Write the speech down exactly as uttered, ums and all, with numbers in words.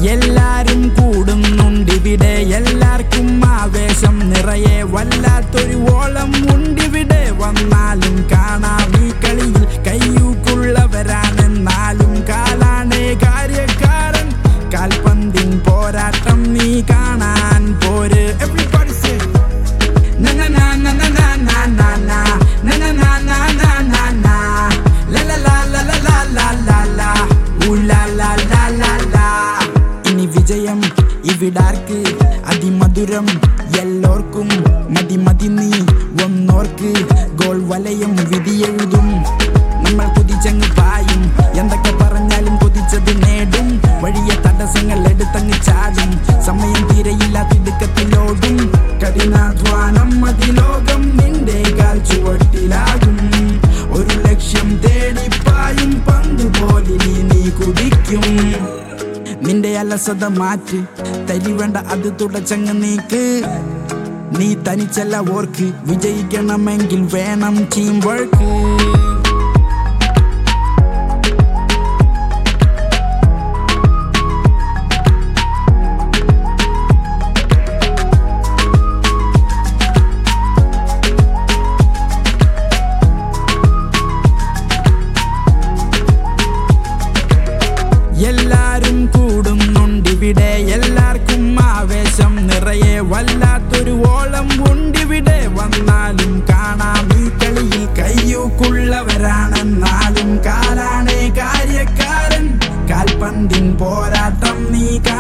എല്ലാരും കൂടുന്നുണ്ടിവിടെ, എല്ലാവർക്കും ആവേശം നിറയെ, വല്ലാത്തൊരു ഓളം ഉണ്ടിവിടെ. വന്നാലും കാണാം ഈ കളിയിൽ കയ്യൂക്കുള്ളവരാണെന്നാലും കാലാണ് കാര്യക്കാരൻ. കാൽപന്തിൻ പോരാട്ടം നീ കാണാൻ പോര്. Everybody say na na na na na na na na na na na na na na na na la la la la la la la la la ooh la la la la la. ഇനി വിജയം ഇവിടാർക്ക് അതിമധുരം, എല്ലോർക്കും മതി മതി നീ ഒന്നോർക്ക്. Goal വലയം വിധിയെഴുതും, നമ്മൾ കുതിച്ചങ്ങ് പായും. എന്തൊക്കെ പറഞ്ഞാലും കുതിച്ചത് നേടും, വഴിയെ തടസ്സങ്ങൾ എടുത്തങ്ങ് ചാടും. സമയം തീരെയില്ല തിടുക്കത്തിലോടും, കഠിനാധ്വാനം അതിലോകം നിന്റെ കാൽ ചുവട്ടിലാകും. ഒരു ലക്ഷ്യം തേടിപ്പായും പന്ത് പോലെ നീ കുതിക്കും. നിന്റെ അലസത മാറ്റ്, തരി വേണ്ട അത് തുടച്ചങ്ങ് നീക്ക്. നീ തനിച്ചല്ല ഓർക്ക്, വിജയിക്കണമെങ്കിൽ വേണം ടീം വർക്ക്. എല്ലാരും കൂടുന്നുണ്ടിവിടെ, എല്ലാവർക്കും ആവേശം നിറയെ, വല്ലാത്തൊരു ഓളം ഉണ്ടിവിടെ. വന്നാലും കാണാം ഈ കളിയിൽ കയ്യൂക്കുള്ളവരാണെന്നാലും കാലാണ് കാര്യക്കാരൻ. കാൽപന്തിൻ പോരാട്ടം നീ